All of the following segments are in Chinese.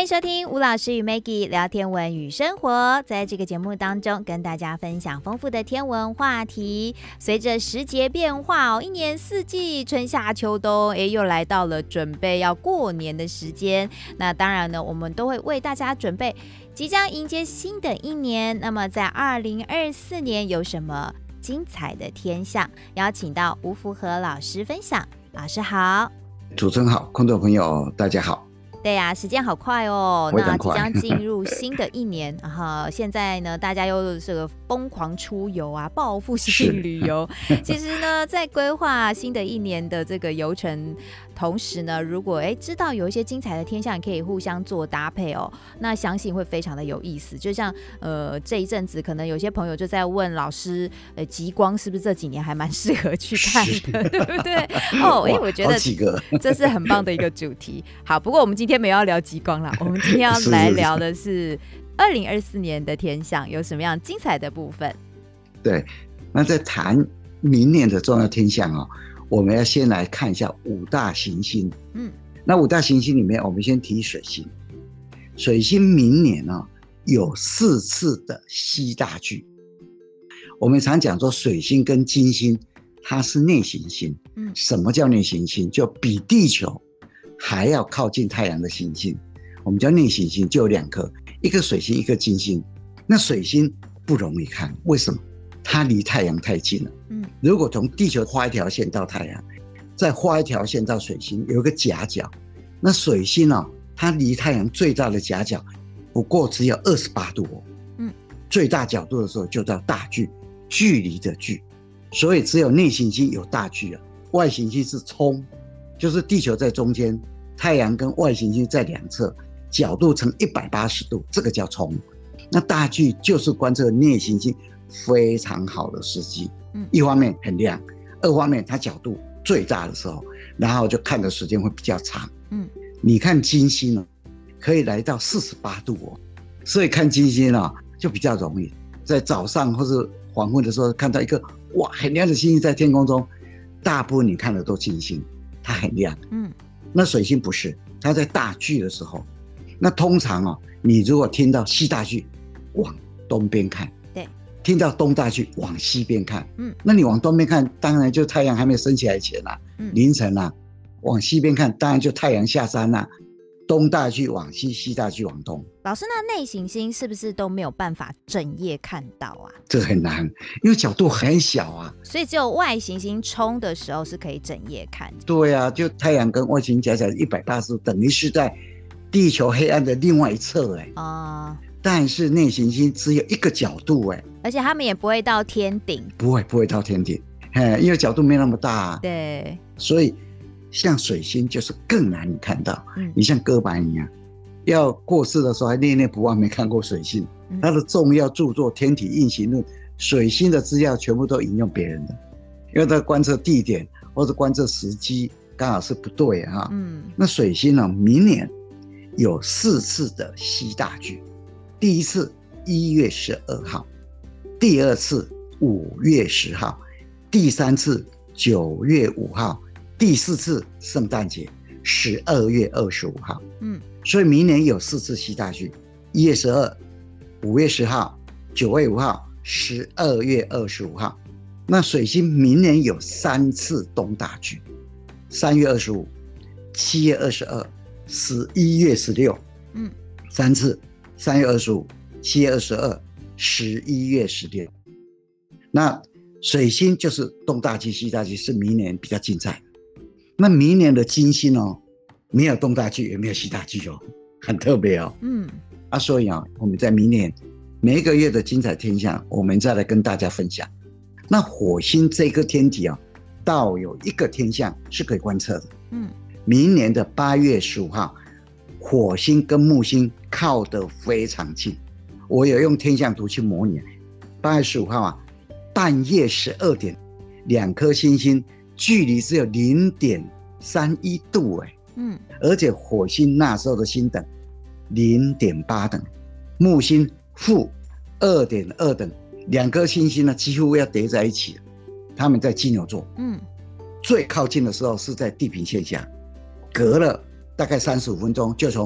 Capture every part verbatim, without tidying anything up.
收听吴老师与 Maggie 聊天文与生活，在这个节目当中跟大家分享丰富的天文话题。随着时节变化哦，一年四季春夏秋冬，诶，又来到了准备要过年的时间。那当然呢，我们都会为大家准备即将迎接新的一年。那么在二零二四年有什么精彩的天象？邀请到吴福和老师分享。老师好。 主持人好，观众朋友大家好。 对呀、啊，时间好快哦，那即将进入新的一年，然后现在呢，大家又这个疯狂出游啊，报复性旅游。其实呢，在规划新的一年的这个游程，同时呢，如果哎知道有一些精彩的天象，可以互相做搭配哦，那相信会非常的有意思。就像呃这一阵子，可能有些朋友就在问老师，呃极光是不是这几年还蛮适合去看的，对不对？哦，哎，我觉得这是很棒的一个主题。好，不过我们今天今天没有要聊极光啦，我们今天要来聊的是二零二四年的天象有什么样精彩的部分。 对，那在谈明年的重要天象哦，我们要先来看一下五大行星。嗯，那五大行星里面，我们先提水星。水星明年哦有四次的西大距。我们常讲说水星跟金星它是内行星。嗯，什么叫内行星？就比地球还要靠近太阳的行星，我们叫内行星，就有两颗，一个水星，一个金星。那水星不容易看，为什么？它离太阳太近了。嗯，如果从地球画一条线到太阳，再画一条线到水星，有一个夹角。那水星哦，它离太阳最大的夹角不过只有二十八度哦。嗯，最大角度的时候就叫大距，距离的距。所以只有内行星有大距啊，外行星是冲。就是地球在中间，太阳跟外行星在两侧，角度成一百八十度，这个叫冲。那大距就是观测内行星非常好的时机。嗯，一方面很亮，二方面它角度最大的时候，然后就看的时间会比较长。嗯，你看金星呢，可以来到四十八度哦，所以看金星啊就比较容易，在早上或是黄昏的时候看到一个哇很亮的星星在天空中，大部分你看的都金星。它很亮。嗯，那水星不是，它在大距的时候，那通常哦，你如果听到西大距，往东边看，对，听到东大距往西边看，嗯，那你往东边看，当然就太阳还没升起来前啦、啊嗯，凌晨啦、啊，往西边看，当然就太阳下山啦、啊，东大距往西，西大距往东。 老师，那内行星是不是都没有办法整夜看到啊？ 这很难，因为角度很小啊， 所以只有外行星冲的时候是可以整夜看。 对啊，就太阳跟外行星夹起来一百八十度，等于是在地球黑暗的另外一侧哎、欸。哦。但是内行星只有一个角度哎、欸， 而且他们也不会到天顶。 不会，不会到天顶，因为角度没那么大、啊。 对。 所以像水星就是更难看到。嗯。你像哥白尼啊。要过世的时候还念念不忘没看过水星，他的重要著作《天体运行论》，水星的资料全部都引用别人的，因为他观测地点或者观测时机刚好是不对哈。嗯，那水星呢，明年有四次的西大距，第一次一月十二号，第二次五月十号，第三次九月五号，第四次圣诞节十二月二十五号。嗯。所以明年有四次西大距，一月十二、五月十号、九月五号、十二月二十五号。那水星明年有三次东大距，三月二十五、七月二十二、十一月十六。嗯，三次，三月二十五、七月二十二、十一月十六。那水星就是东大距、西大距，是明年比较精彩的。那明年的金星哦。没有东大距，也没有西大距哦，很特别哦。嗯，啊，所以啊，我们在明年每一个月的精彩天象，我们再来跟大家分享。那火星这个天体啊，倒有一个天象是可以观测的。嗯，明年的八月十五号，火星跟木星靠得非常近。我有用天象图去模拟。八月十五号啊，半夜十二点，两颗星星距离只有零点三一度哎。嗯，而且火星那时候的星等零点八等，木星负二点二等，两颗星星呢几乎要叠在一起了。他们在金牛座，嗯，最靠近的时候是在地平线下，隔了大概三十五分钟就从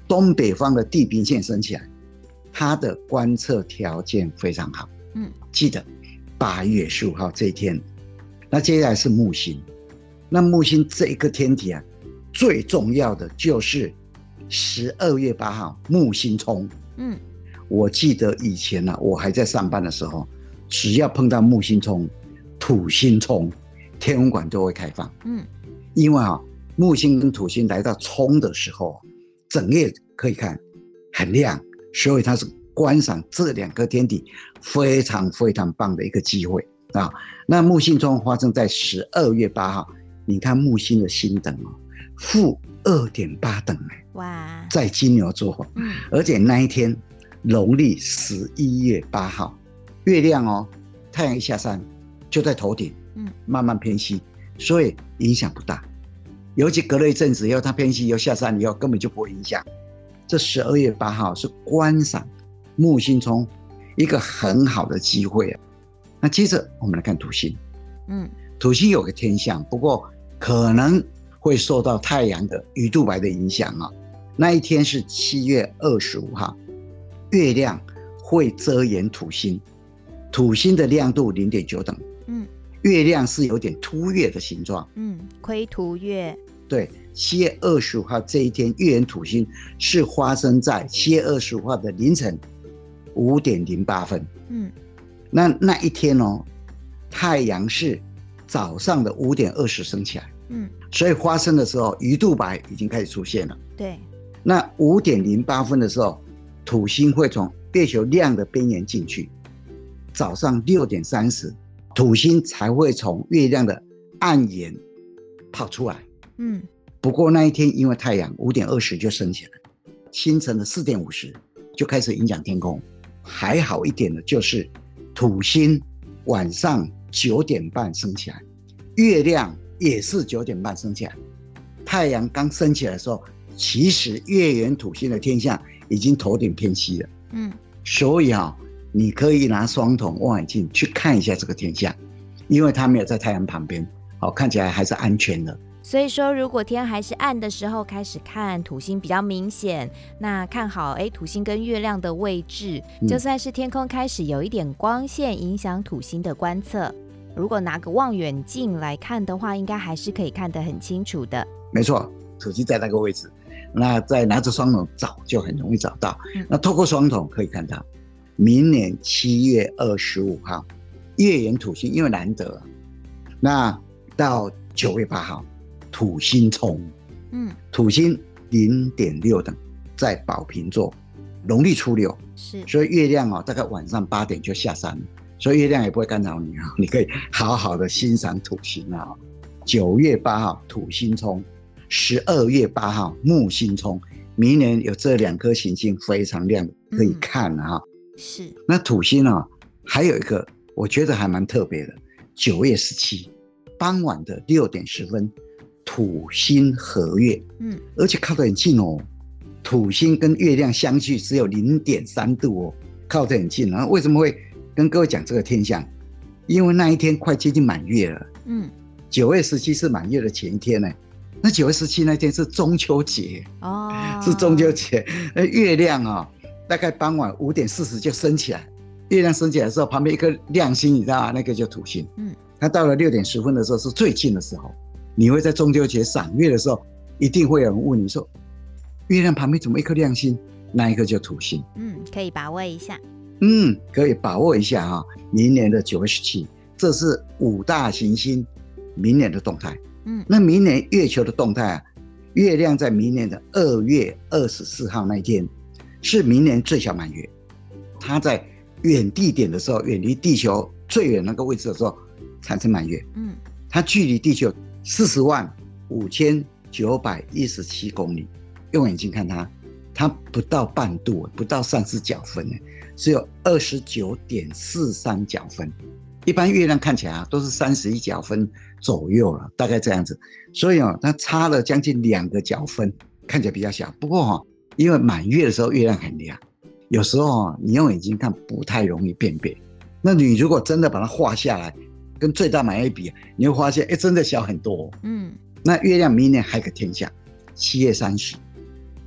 东北方的地平线升起来，它的观测条件非常好。嗯，记得八月十五号这一天，那接下来是木星。那木星这一个天体啊，最重要的就是十二月八号木星冲。嗯，我记得以前呢、啊，我还在上班的时候，只要碰到木星冲、土星冲，天文馆都会开放。嗯，因为啊，木星跟土星来到冲的时候，整夜可以看很亮，所以它是观赏这两个天体非常非常棒的一个机会啊。那木星冲发生在十二月八号，你看木星的星等哦，负二点八等哎，哇，在金牛座，嗯，而且那一天农历十一月八号，月亮哦，太阳一下山就在头顶，嗯，慢慢偏西，所以影响不大。尤其隔了一阵子以后，它偏西又下山以后，根本就不会影响。这十二月八号是观赏木星冲一个很好的机会啊。那接着我们来看土星，嗯，土星有个天象，不过可能会受到太阳的鱼肚白的影响啊。那一天是七月二十五号，月亮会遮掩土星，土星的亮度 零点九等，嗯，月亮是有点凸月的形状， 嗯，窥图月。 对，七月二十五号这一天，月圆土星是发生在七月二十五号的凌晨五点零八分。嗯，那那一天哦，太阳是早上的五点二十升起来。嗯，所以发生的时候，鱼肚白已经开始出现了。 对， 那五点零八分的时候，土星会从月球亮的边缘进去。早上六点三十，土星才会从月亮的暗沿跑出来。嗯，不过那一天因为太阳五点二十就升起来，清晨的四点五十就开始影响天空。还好一点的就是土星晚上九点半升起来，月亮也是九点半升起来。太阳刚升起来的时候，其实月圆土星的天象已经头顶偏西了。嗯，所以啊，你可以拿双筒望远镜去看一下这个天象，因为它没有在太阳旁边，好，看起来还是安全的。 所以说，如果天还是暗的时候开始看土星比较明显，那看好哎土星跟月亮的位置，嗯，就算是天空开始有一点光线影响土星的观测，如果拿个望远镜来看的话，应该还是可以看得很清楚的。 没错，土星在那个位置，那再拿着双筒找就很容易找到。嗯，那透过双筒可以看到，明年七月二十五号月圆土星，因为难得，那到九月八号。土星冲，嗯，土星零点六等，在宝瓶座，农历初六，是，所以月亮哦，大概晚上八点就下山了，所以月亮也不会干扰你啊，你可以好好的欣赏土星啊。九月八号土星冲，十二月八号木星冲，明年有这两颗行星非常亮，可以看啊。嗯，是，那土星啊，还有一个我觉得还蛮特别的，九月十七傍晚的六点十分。土星合月，嗯，而且靠得很近哦。土星跟月亮相距只有 零点三度哦，靠得很近。然后为什么会跟各位讲这个天象？因为那一天快接近满月了，嗯，九月十七是满月的前一天呢。那九月十七那天是中秋节哦，是中秋节。那月亮啊，哦，大概傍晚五点四十就升起来。月亮升起来的时候，旁边一颗亮星，你知道吗？那个就土星。嗯，它到了六点十分的时候是最近的时候。你会在中秋节赏月的时候，一定会有人问你说，月亮旁边怎么一颗亮星？那一颗就土星。 嗯，可以把握一下。 嗯，可以把握一下哈，明年的九月十七，这是五大行星明年的动态。嗯，那明年月球的动态啊，月亮在明年的二月二十四号那一天，是明年最小满月。它在远地点的时候，远离地球最远那个位置的时候产生满月。嗯，它距离地球四十万五千九百一十七公里，用眼睛看它，它不到半度，不到三十角分，只有二十九点四三角分。一般月亮看起来啊，都是三十一角分左右了，大概这样子。所以哦，它差了将近两个角分，看起来比较小。不过哦，因为满月的时候月亮很亮，有时候哦，你用眼睛看不太容易辨别。那你如果真的把它画下来，跟最大满月比，你会发现，哎，真的小很多。嗯，那月亮明年还有个天象，七月三十，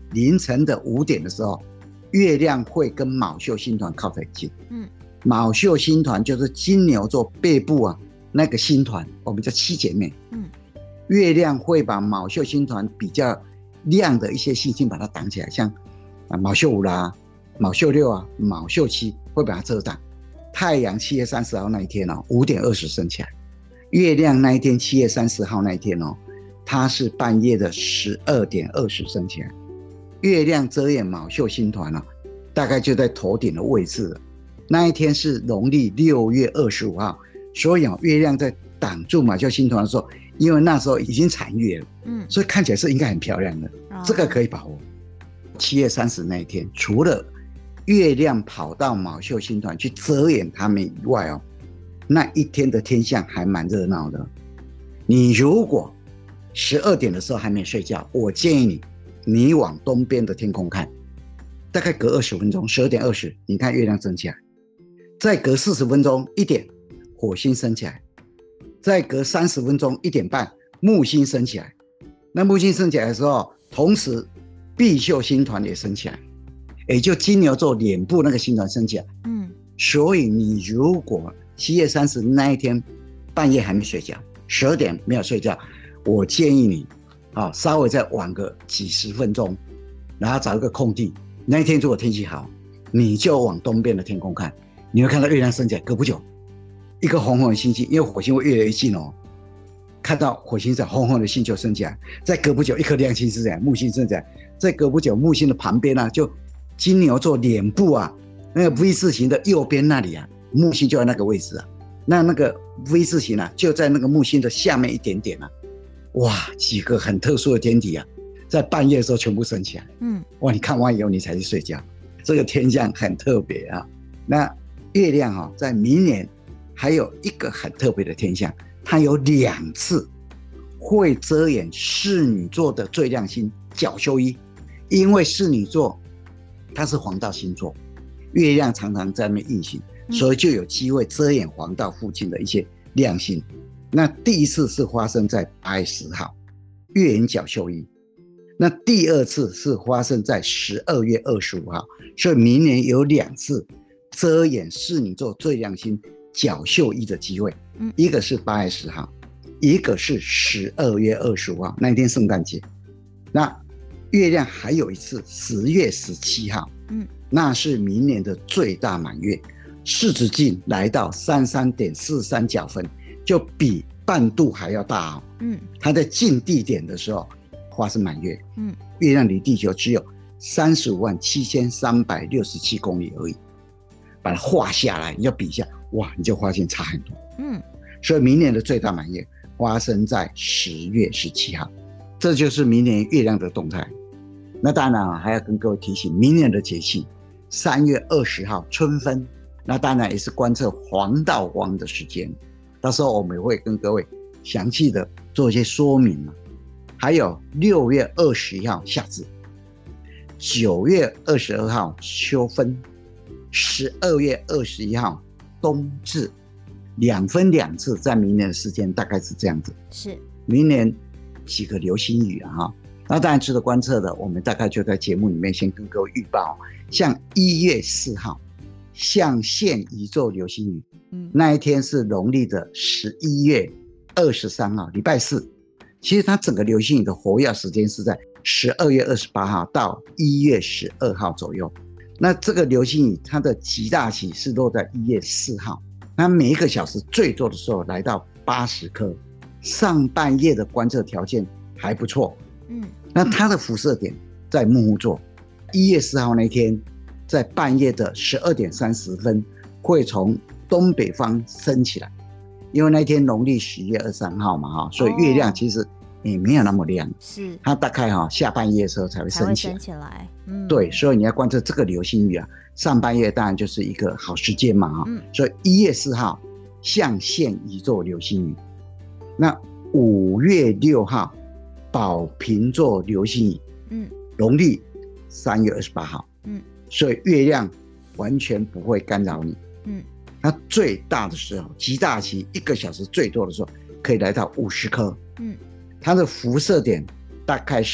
凌晨的五点的时候，月亮会跟卯宿星团靠得很近。嗯，卯宿星团就是金牛座背部啊那个星团，我们叫七姐妹。嗯，月亮会把卯宿星团比较亮的一些星星把它挡起来，像卯宿五啦、卯宿六啊、卯宿七会把它遮挡。太阳七月三十号那一天哦，五点二十升起来。月亮那一天七月三十号那一天哦，它是半夜的十二点二十升起来。月亮遮掩卯宿星团哦，大概就在头顶的位置了。那一天是农历六月二十五号，所以哦，月亮在挡住卯宿星团的时候，因为那时候已经残月了，嗯，所以看起来是应该很漂亮的，哦、这个可以把握。七月三十那一天，除了月亮跑到卯宿星团去遮掩他们以外哦，那一天的天象还蛮热闹的。你如果十二点的时候还没睡觉，我建议你，你往东边的天空看，大概隔二十分钟，十二点二十，你看月亮升起来，再隔四十分钟一点，火星升起来，再隔三十分钟一点半，木星升起来。那木星升起来的时候，同时赑宿星团也升起来。也就金牛座脸部那个星团升起来，嗯，所以你如果七月三十那一天半夜还没睡觉，十二点没有睡觉，我建议你，啊，稍微再晚个几十分钟，然后找一个空地。那一天如果天气好，你就往东边的天空看，你会看到月亮升起来，隔不久，一个红红的星星，因为火星会越来越近哦，看到火星在红红的星球升起来，再隔不久一颗亮星升起来，木星升起来，再隔不久木星的旁边啊就。金牛座脸部啊，那个 V 字形的右边那里啊，木星就在那个位置啊。那那个 V 字形啊，就在那个木星的下面一点点啊。哇，几个很特殊的天体啊，在半夜的时候全部升起来。嗯，哇，你看完以后你才去睡觉，这个天象很特别啊。那月亮啊，在明年还有一个很特别的天象，它有两次会遮掩侍女座的最亮星角宿一，因为侍女座。它是黄道星座，月亮常常在那边运行，所以就有机会遮掩黄道附近的一些亮星。那第一次是发生在八月十号，月圆角宿一。那第二次是发生在十二月二十五号，所以明年有两次遮掩侍女座最亮星角宿一的机会，一个是八月十号，一个是十二月二十五号，那一天圣诞节。那月亮还有一次十月十七号，嗯，那是明年的最大满月，视直径来到三十三点四三角分，就比半度还要大哦。嗯，它在近地点的时候发生满月，嗯，月亮离地球只有三十五万七千三百六十七公里而已，把它画下来，你就比一下，哇，你就发现差很多。嗯，所以明年的最大满月发生在十月十七号，这就是明年月亮的动态。那当然、啊、还要跟各位提醒，明年的节气三月二十号春分，那当然也是观测黄道光的时间，到时候我们也会跟各位详细的做一些说明。还有六月二十一号夏至，九月二十二号秋分，十二月二十一号冬至，两分两次，在明年的时间大概是这样子。是明年几个流星雨啊哈。那当然值得观测的，我们大概就在节目里面先跟各位预报，像一月四号象限移座流星雨，嗯，那一天是农历的十一月二十三号，礼拜四。其实它整个流星雨的活跃时间是在十二月二十八号到一月十二号左右。那这个流星雨它的极大期是落在一月四号，那每一个小时最多的时候来到八十颗，上半夜的观测条件还不错。嗯，那它的辐射点在木户座，一月四号那天，在半夜的十二点三十分，会从东北方升起来，因为那天农历十月二十三号嘛哈，所以月亮其实也没有那么亮，是它大概哈下半夜的时候才会升起来。升起来，嗯，对，所以你要观测这个流星雨啊，上半夜当然就是一个好时间嘛哈，嗯，所以一月四号象限移座流星雨，那五月六号。宝瓶座流星雨，嗯，农历三月二十八号，嗯，所以月亮完全不会干扰你，嗯，它最大的时候，极大期一个小时最多的时候可以来到五十颗，嗯，它的辐射点大概是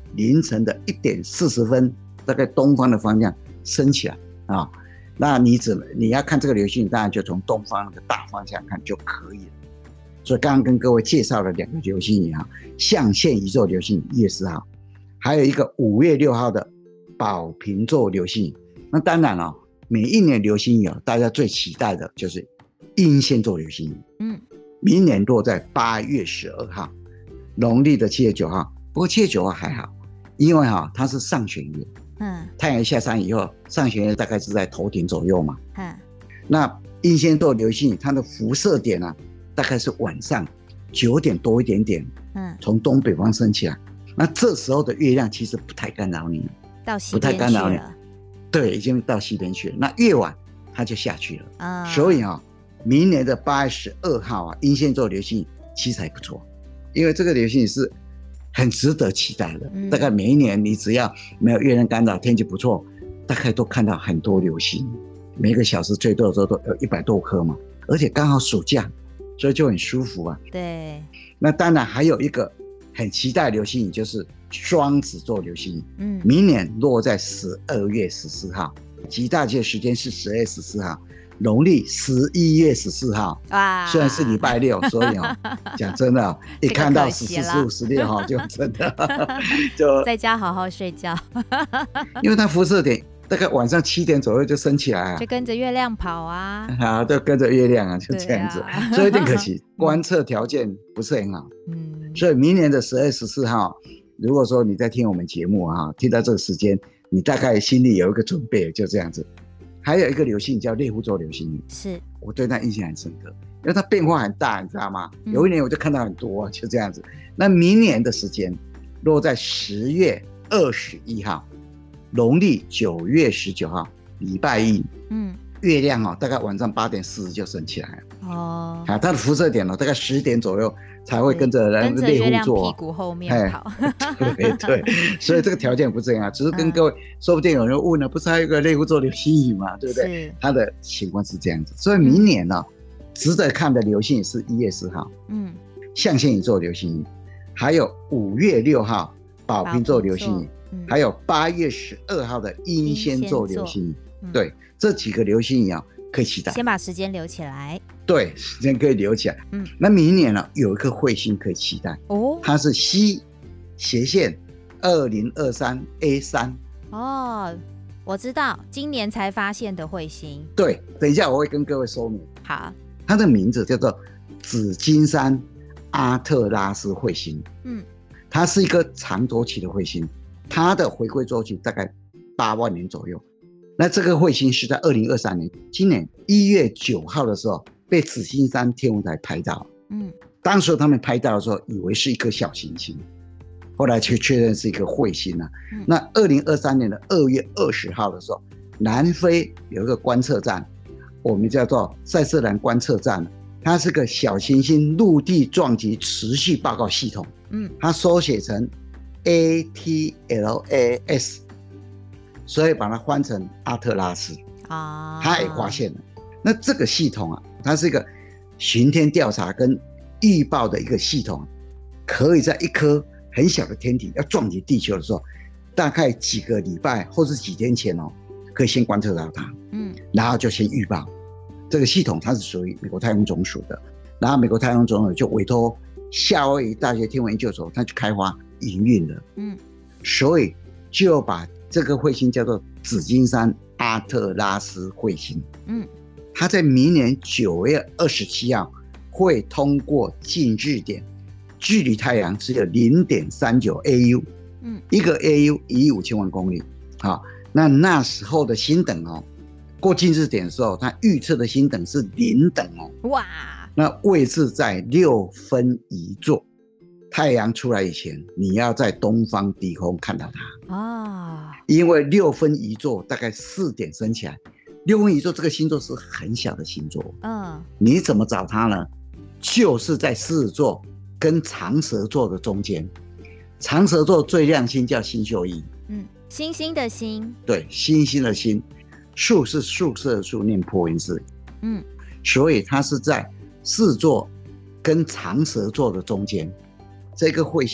凌晨的一点四十分，大概东方的方向升起来啊。那你只你要看这个流星雨，当然就从东方的大方向看就可以了。所以刚刚跟各位介绍了两个流星雨哈，象限宇宙流星雨一月四号，还有一个五月六号的宝瓶座流星雨。那当然了，每一年流星雨啊，大家最期待的就是英仙座流星雨。嗯，明年落在八月十二号，农历的七月九号。不过七月九号还好，因为哈它是上弦月。嗯，太阳下山以后，上弦月大概是在头顶左右嘛。嗯，那英仙座流星雨它的辐射点啊，大概是晚上九点多一点点。嗯，从东北方升起来，那这时候的月亮其实不太干扰你， 到西边去了，不太干扰你。 对，已经到西边去了。那越晚它就下去了。啊，所以啊，明年的八月十二号啊，英仙座流星雨其实还不错，因为这个流星雨是很值得期待的。嗯，大概每一年你只要没有月亮干扰，天气不错，大概都看到很多流星，每个小时最多的时候都有一百多颗嘛，而且刚好暑假，所以就很舒服啊。 对。 那当然还有一个很期待的流星雨，就是双子座流星雨。嗯，明年落在十二月十四号，极大节时间是十二月十四号，农历十一月十四号。哇，虽然是礼拜六，所以哦，讲真的，一看到十四、十五、十六号，就真的就在家好好睡觉， 因为它辐射点大概晚上七点左右就升起来啊， 就跟着月亮跑啊， 啊，都跟着月亮啊，就这样子，啊，所以有点可惜，观测条件不是很好。嗯，所以明年的十二月十四号，如果说你在听我们节目啊，听到这个时间，你大概心里有一个准备，就这样子。还有一个流星叫猎户座流星雨， 是我对它印象很深刻，因为它变化很大，你知道吗？嗯，有一年我就看到很多，就这样子。那明年的时间落在十月二十一号，农历九月十九号，礼拜一。嗯，月亮哦，大概晚上八点四十就升起来了。哦，啊，它的辐射点哦，大概十点左右才会跟着那个猎户座屁股后面跑。 对对，所以这个条件不这样，只是跟各位，嗯，说不定有人问了，不是还有一个猎户座流星雨嘛，对不对？它的情况是这样子，所以明年呢，哦，嗯，值得看的流星雨是一月四号，嗯，象限宇宙流星雨，还有五月六号宝瓶座流星雨。嗯，还有八月十二号的英仙座流星雨。嗯，对，这几个流星雨啊，可以期待。 先把时间留起来。 对，时间可以留起来。嗯，那明年呢，有一颗彗星可以期待。哦，它是 C 斜线二零二三 A 三。 哦，我知道，今年才发现的彗星。 对，等一下我会跟各位说明。 好， 它的名字叫做紫金山阿特拉斯彗星。嗯，它是一个长周期的彗星。它的回归周期大概八万年左右。那这个彗星是在二零二三年，今年一月九号的时候被紫金山天文台拍到。嗯，当时他们拍到的时候，以为是一颗小行星，后来却确认是一个彗星了。嗯，那二零二三年的二月二十号的时候，南非有一个观测站，我们叫做塞瑟兰观测站，它是个小行星陆地撞击持续报告系统。嗯，它缩写成A T L A S， 所以把它换成阿特拉斯啊，他也发现了。那这个系统啊，它是一个巡天调查跟预报的一个系统，可以在一颗很小的天体要撞击地球的时候，大概几个礼拜或是几天前哦，可以先观测到它，嗯，然后就先预报。这个系统它是属于美国太空总署的，然后美国太空总署就委托夏威夷大学天文研究所，它去开发营运的，嗯，所以就把这个彗星叫做紫金山阿特拉斯彗星。嗯，它在明年九月二十七号会通过近日点，距离太阳只有 零点三九 A U， 嗯，一个 A U 一亿五千万公里。好，那那时候的星等哦，过近日点的时候，它预测的星等是零等哦。哇！那位置在六分仪座。太阳出来以前，你要在东方低空看到它啊，因为六分仪座大概四点升起来。六分仪座这个星座是很小的星座，嗯，你怎么找它呢？就是在狮子座跟长蛇座的中间。长蛇座最亮星叫星宿一， 嗯，星星的星， 对，星星的星，宿是宿舍的宿，念破音字，嗯，所以它是在狮子座跟长蛇座的中间。这个彗星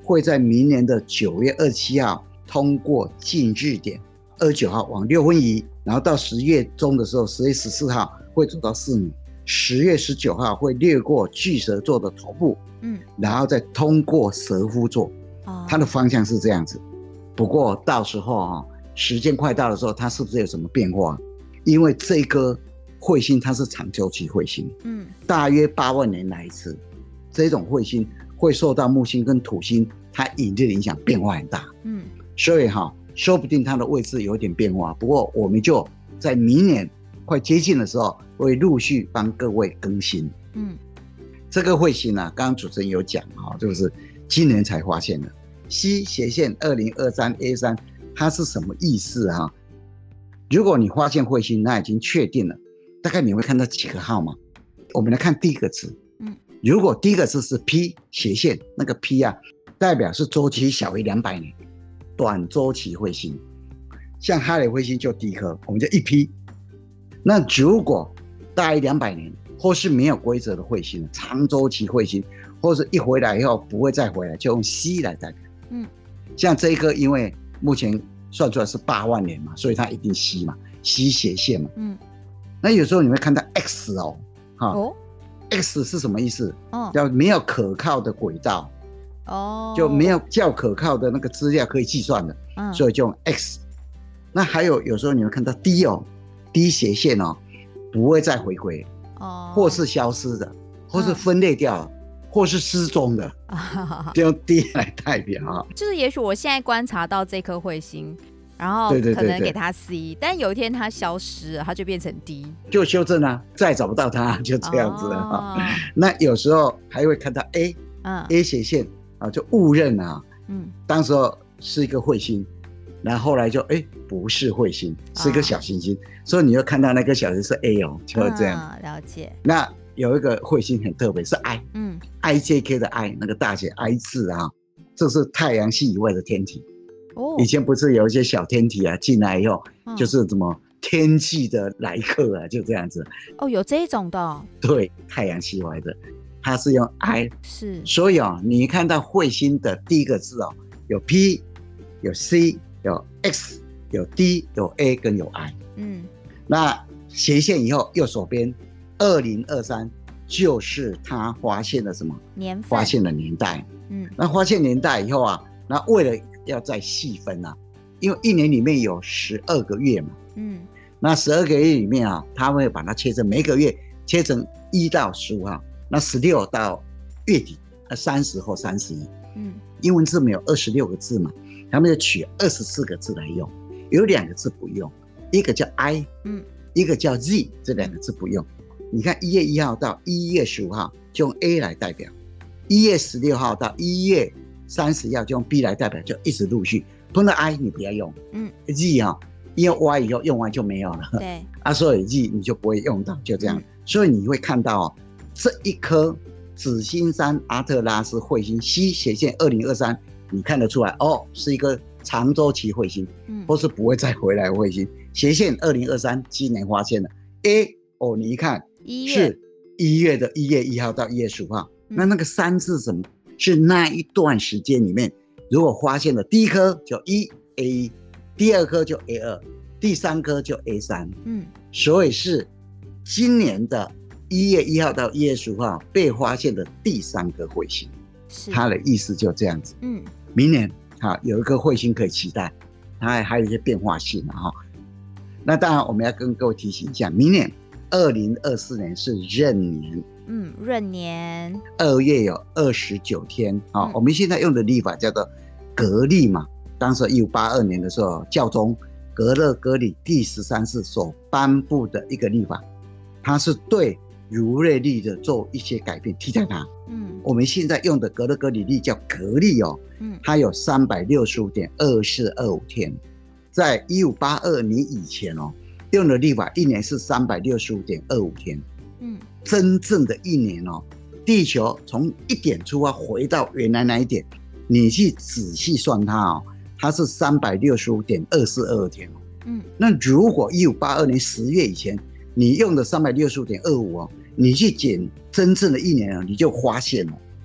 会在明年的九月二十七号通过近日点，二十九号往六分移，然后到十月中的时候，十月十四号会走到四米，十月十九号会掠过巨蛇座的头部，嗯，然后再通过蛇夫座，哦，它的方向是这样子。不过到时候啊，时间快到的时候，它是不是有什么变化？因为这个彗星它是长周期彗星，嗯，大约八万年来一次，这种彗星会受到木星跟土星它引力的影响，变化很大，嗯，所以哈，说不定它的位置有点变化。不过我们就在明年快接近的时候，会陆续帮各位更新。嗯，这个彗星啊，刚刚主持人有讲哈，就是今年才发现的 C 斜线二零二三 A 三，它是什么意思啊？如果你发现彗星，那已经确定了，大概你会看到几个号码？我们来看第一个字，嗯，如果第一个字是 P 斜线，那个 P 啊，代表是周期小于两百年，短周期彗星。像哈雷彗星就第一颗，我们就一 P。那如果大于两百年，或是没有规则的彗星，长周期彗星，或是一回来以后不会再回来，就用 C 来代表。嗯，像这一颗，因为目前算出来是八万年嘛，所以它一定 C 嘛 ，C 斜线嘛。嗯，那有时候你会看到 X 哦，哈、哦、，X 是什么意思？哦，叫没有可靠的轨道，哦，就没有较可靠的那个资料可以计算的，嗯，所以就用 X。那还有有时候你会看到 D 哦 ，D 斜线哦，不会再回归，哦，或是消失的，或是分裂掉了。嗯，或是失踪的，就用 D 来代表。 就是也许我现在观察到这颗彗星，然后可能给它 C， 对对对对，但有一天它消失了，它就变成 D， 就修正啊，再也找不到它，就这样子了。哦，那有时候还会看到 A，嗯，A 斜线啊，就误认啊，嗯，当时候是一个彗星，然后后来就哎、欸、不是彗星，是一个小行星，哦，所以你就看到那个小行星是 A 哦，就是这样。 嗯，了解。 那有一个彗星很特别，是 I， 嗯 ，I J K 的 I， 那个大写 I 字啊，这是太阳系以外的天体。哦，以前不是有一些小天体啊进来以后，嗯，就是什么天际的来客啊，就这样子。 哦，有这种的，哦。 对，太阳系外的，它是用 I， 是。 所以啊，你看到彗星的第一个字哦，有 P， 有 C， 有 X， 有 D， 有 A 跟有 I。嗯，那斜线以后右手边。二零二三就是他发现了什么？ 年份， 发现了年代。嗯，那发现年代以后啊，那为了要再细分啊，因为一年里面有十二个月嘛。嗯，那十二个月里面啊，他会把它切成每个月切成一到十五号，那十六到月底，呃，三十或三十一。嗯，英文字母有二十六个字嘛，他们就取二十四个字来用，有两个字不用，一个叫 I， 嗯，一个叫 Z， 这两个字不用。你看一月一号到一月十五号就用 A 来代表，一月十六号到一月三十号就用 B 来代表，就一直陆续碰到 I 你不要用，嗯 ，Z 啊，因为 Y 以后用完就没有了， 对， 啊，所以 Z 你就不会用到，就这样，嗯，所以你会看到哦，这一颗紫星山阿特拉斯彗星 C 斜线二零二三，你看得出来哦，是一个长周期彗星，嗯，或是不会再回来的彗星，斜线二零二三今年发现了 A 哦，你一看。是一月的一月一号到一月十五号，嗯，那那个三是什么？是那一段时间里面，如果发现了第一颗就一 A 一，第二颗就 A 二，第三颗就 A 三，嗯，所以是今年的一月一号到一月十五号被发现的第三个彗星，它的意思就这样子。嗯，明年啊有一个彗星可以期待，它还还有一些变化性啊。那当然我们要跟各位提醒一下，明年。二零二四年是闰年， 嗯，闰年二月有二十九天啊，嗯。我们现在用的历法叫做格历嘛。当时一五八二年的时候，教宗格勒格里第十三世所颁布的一个历法，它是对儒略历的做一些改变，替代它。嗯，我们现在用的格勒格里历叫格历哦，嗯，它有三百六十五点二四二五天，在一五八二年以前哦。用的历法一年是三百六十五点二五天，嗯，真正的一年哦，地球从一点出发回到原来那一点，你去仔细算它哦，它是三百六十五点二四二二天哦，嗯，那如果一五八二年十月以前你用的三百六十五点二五哦，你去减真正的一年哦，你就发现哦，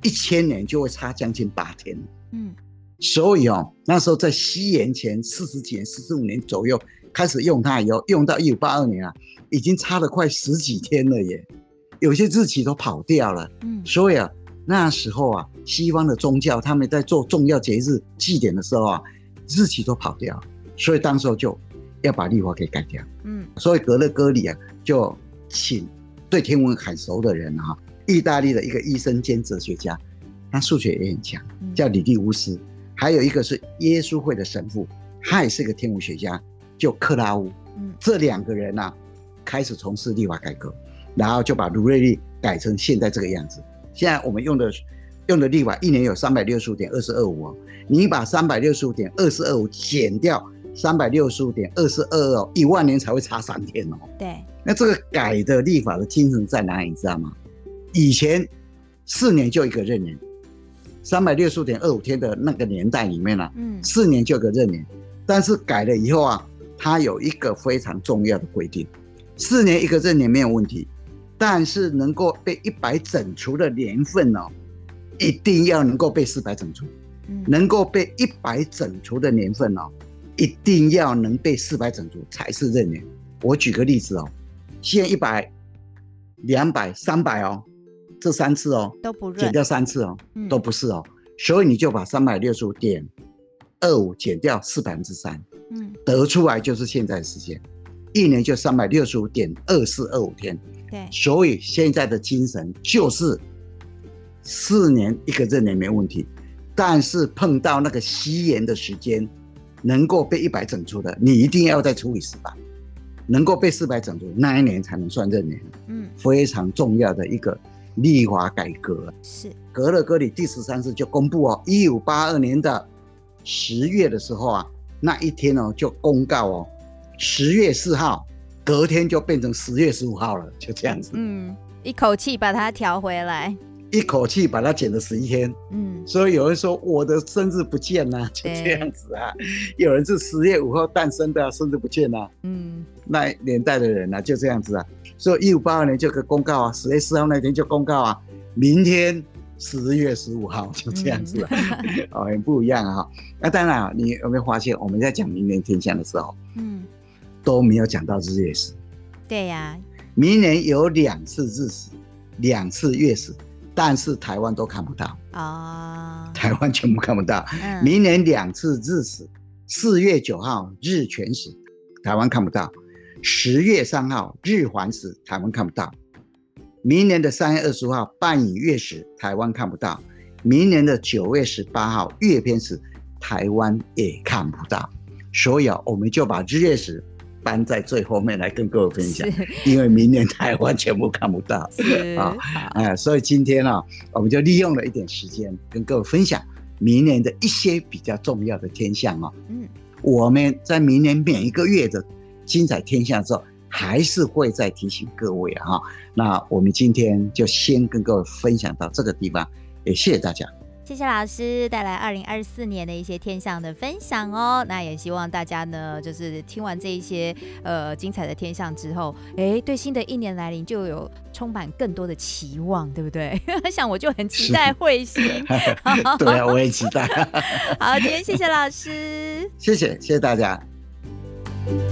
一千年就会差将近八天。 嗯， 所以哦，那时候在西元前四十几年、四十五年左右开始用它，以后用到一五八二年啊，已经差了快十几天了耶，有些日期都跑掉了。嗯，所以啊，那时候啊，西方的宗教他们在做重要节日祭典的时候啊，日期都跑掉了，所以当时候就要把历法给改掉。嗯，所以格勒戈里啊，就请对天文很熟的人啊，意大利的一个医生兼哲学家，他数学也很强，叫李利乌斯。还有一个是耶稣会的神父，他也是个天文学家，就克拉乌。嗯，这两个人啊，开始从事历法改革，然后就把卢瑞历改成现在这个样子。现在我们用的用的历法一年有三百六十五点二四二五哦，你把三百六十五点二四二五减掉三百六十五点二四二二哦，一万年才会差三天哦。 对， 那这个改的历法的精神在哪里？你知道吗？以前四年就一个闰年。三百六十五点二五天的那个年代里面啊，嗯，四年就有个闰年，但是改了以后啊，它有一个非常重要的规定：四年一个闰年没有问题，但是能够被一百整除的年份哦，一定要能够被四百整除，嗯，能够被一百整除的年份哦，一定要能被四百整除才是闰年。我举个例子哦，现在一百、两百、三百哦。这三次哦， 都不减掉三次哦，嗯、都不是哦，所以你就把三百六十五点二五减掉四百分之三，嗯，得出来就是现在的时间，一年就三百六十五点二四二五天。 对， 所以现在的精神就是四年一个闰年没问题，但是碰到那个西元的时间能够被一百整除的，你一定要再除以四百，能够被四百整除那一年才能算闰年。嗯，非常重要的一个。历法改革是格勒戈里第十三次就公布哦，一五八二年的十月的时候啊，那一天哦就公告哦，十月四号，隔天就变成十月十五号了，就这样子。 嗯，一口气把它调回来， 一口气把它减了十一天。嗯，所以有人说我的生日不见了，就这样子啊。有人是十月五号诞生的，生日不见了。嗯，那年代的人啊就这样子啊。所以一五八二年就有个公告啊，十月四号那天就公告啊，明天十月十五号就这样子啊，嗯、哦，很不一样啊。那当然啊，你有没有发现我们在讲明年天象的时候，嗯，都没有讲到日月食。 对呀、啊， 明年有两次日食，两次月食，但是台湾都看不到啊、哦，台湾全部看不到。嗯、明年两次日食，四月九号日全食，台湾看不到。十月三号日环食，台湾看不到。明年的三月二十五号半影月食，台湾看不到。明年的九月十八号月偏食，台湾也看不到。所以啊，我们就把日月食搬在最后面来跟各位分享，因为明年台湾全部看不到啊、呃。所以今天啊，我们就利用了一点时间跟各位分享明年的一些比较重要的天象啊。嗯，我们在明年每一个月的精彩天象之后，还是会再提醒各位啊。那我们今天就先跟各位分享到这个地方，也谢谢大家。 谢谢老师带来二零二四年的一些天象的分享哦。那也希望大家呢，就是听完这一些呃精彩的天象之后，哎，对新的一年来临就有充满更多的期望，对不对？像我就很期待彗星。 对啊，我也期待。 好，今天谢谢老师， 谢谢，谢谢大家。